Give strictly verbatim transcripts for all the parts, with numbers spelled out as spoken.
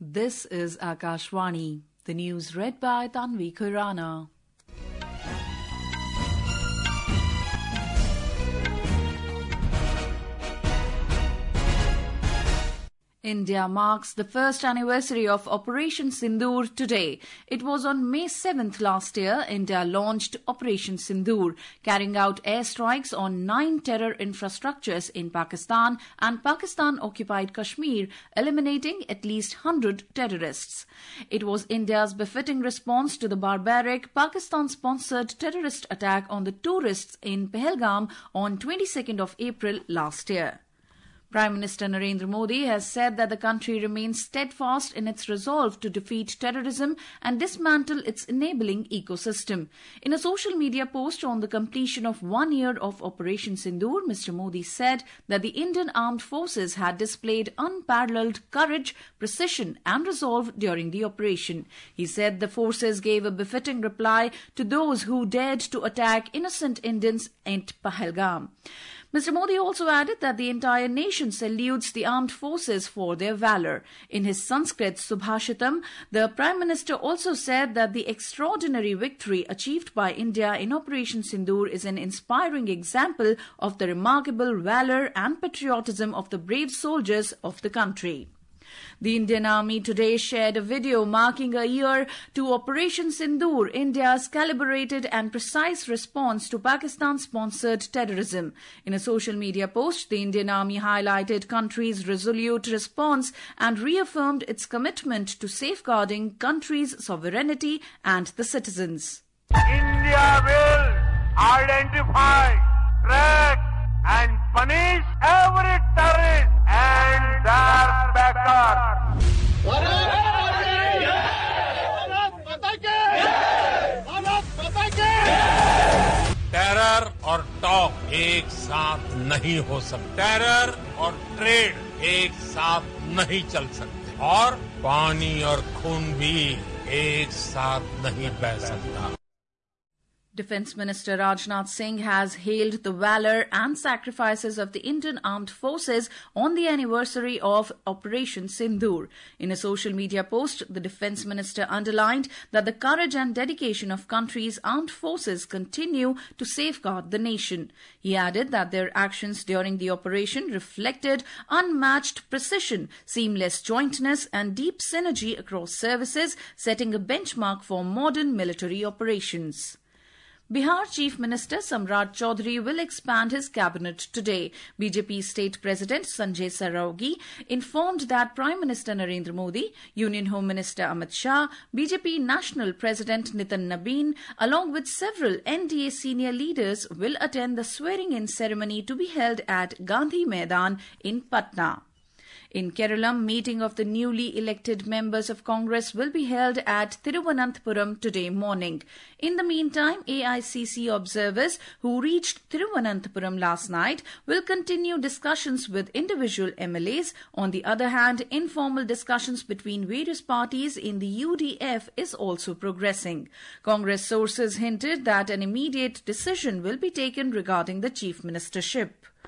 This is Akashvani. The news read by Tanvi Khurana. India marks the first anniversary of Operation Sindoor today. It was on May seventh last year, India launched Operation Sindoor, carrying out airstrikes on nine terror infrastructures in Pakistan and Pakistan-occupied Kashmir, eliminating at least one hundred terrorists. It was India's befitting response to the barbaric Pakistan-sponsored terrorist attack on the tourists in Pahalgam on twenty-second of April last year. Prime Minister Narendra Modi has said that the country remains steadfast in its resolve to defeat terrorism and dismantle its enabling ecosystem. In a social media post on the completion of one year of Operation Sindoor, Mister Modi said that the Indian Armed Forces had displayed unparalleled courage, precision and resolve during the operation. He said the forces gave a befitting reply to those who dared to attack innocent Indians at Pahalgam. Mister Modi also added that the entire nation salutes the armed forces for their valour. In his Sanskrit Subhashitam, the Prime Minister also said that the extraordinary victory achieved by India in Operation Sindoor is an inspiring example of the remarkable valour and patriotism of the brave soldiers of the country. The Indian Army today shared a video marking a year to Operation Sindoor, India's calibrated and precise response to Pakistan-sponsored terrorism. In a social media post, the Indian Army highlighted country's resolute response and reaffirmed its commitment to safeguarding country's sovereignty and the citizens. India will identify, track and punish every terrorist and their backers. Terror और talk एक साथ नहीं हो सकते, terror और trade एक साथ नहीं चल सकते और पानी और खून भी एक साथ नहीं बह सकता. Defence Minister Rajnath Singh has hailed the valour and sacrifices of the Indian Armed Forces on the anniversary of Operation Sindoor. In a social media post, the Defence Minister underlined that the courage and dedication of country's armed forces continue to safeguard the nation. He added that their actions during the operation reflected unmatched precision, seamless jointness and deep synergy across services, setting a benchmark for modern military operations. Bihar Chief Minister Samrat Chaudhary will expand his cabinet today. B J P State President Sanjay Saraugi informed that Prime Minister Narendra Modi, Union Home Minister Amit Shah, B J P National President Nitin Nabin, along with several N D A senior leaders will attend the swearing-in ceremony to be held at Gandhi Maidan in Patna. In Kerala, meeting of the newly elected members of Congress will be held at Thiruvananthapuram today morning. In the meantime, A I C C observers who reached Thiruvananthapuram last night will continue discussions with individual M L As. On the other hand, informal discussions between various parties in the U D F is also progressing. Congress sources hinted that an immediate decision will be taken regarding the chief ministership.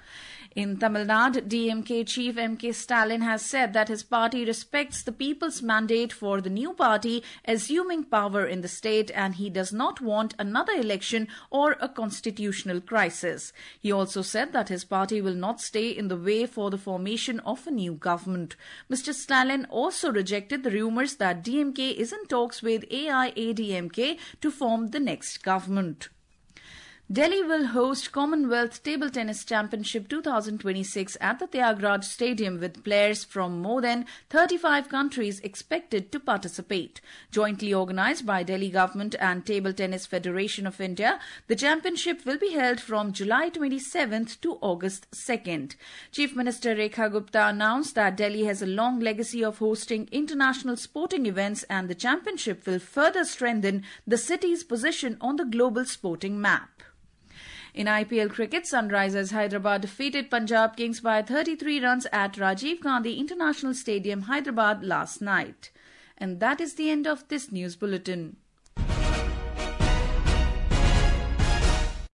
In Tamil Nadu, D M K chief M K Stalin has said that his party respects the people's mandate for the new party assuming power in the state and he does not want another election or a constitutional crisis. He also said that his party will not stay in the way for the formation of a new government. Mister Stalin also rejected the rumours that D M K is in talks with A I A D M K to form the next government. Delhi will host Commonwealth Table Tennis Championship twenty twenty-six at the Tyagaraja Stadium with players from more than thirty-five countries expected to participate. Jointly organised by Delhi Government and Table Tennis Federation of India, the championship will be held from July twenty-seventh to August second. Chief Minister Rekha Gupta announced that Delhi has a long legacy of hosting international sporting events and the championship will further strengthen the city's position on the global sporting map. In I P L cricket, Sunrisers Hyderabad defeated Punjab Kings by thirty-three runs at Rajiv Gandhi International Stadium, Hyderabad last night. And that is the end of this news bulletin.